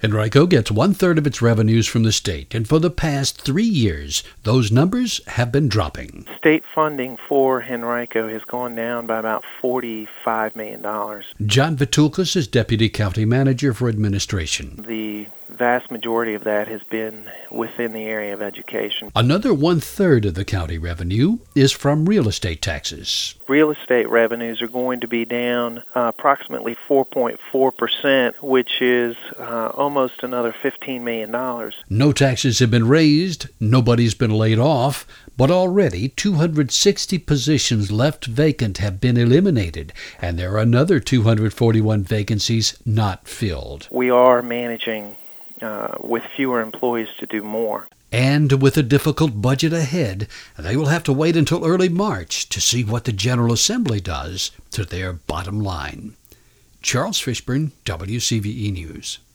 Henrico gets one-third of its revenues from the state, and for the past 3 years, those numbers have been dropping. State funding for Henrico has gone down by about $45 million. John Vitulkas is Deputy County Manager for Administration. The vast majority of that has been within the area of education. Another one-third of the county revenue is from real estate taxes. Real estate revenues are going to be down approximately 4.4%, which is almost another $15 million. No taxes have been raised, nobody's been laid off, but already 260 positions left vacant have been eliminated, and there are another 241 vacancies not filled. We are managing with fewer employees to do more. And with a difficult budget ahead, they will have to wait until early March to see what the General Assembly does to their bottom line. Charles Fishburne, WCVE News.